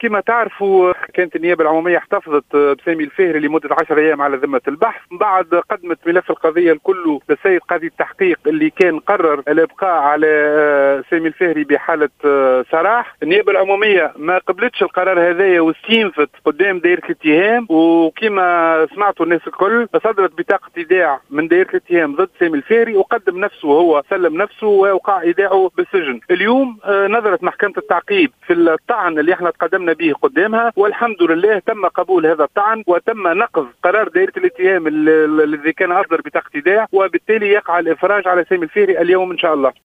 كما تعرفوا كانت النيابة العمومية احتفظت بسامي الفهري لمدة 10 أيام على ذمة البحث، بعد قدمت ملف القضية الكل للسيد قاضي التحقيق اللي كان قرر الإبقاء على سامي الفهري بحالة سراح. النيابة العمومية ما قبلتش القرار هذايا واستنفت قدام دائرة الاتهام، وكما سمعتوا الناس الكل صدرت بطاقة إيداع من دائرة الاتهام ضد سامي الفهري، وقدم نفسه وهو سلم نفسه ووقع إيداعه بالسجن. اليوم نظرت محكمة التعقيب في الطعن اللي احنا تقدمنا به قدامها، والحمد لله تم قبول هذا الطعن وتم نقض قرار دائرة الاتهام الذي كان أصدر بطاقة إيداع، وبالتالي يقع الإفراج على سامي الفهري اليوم إن شاء الله.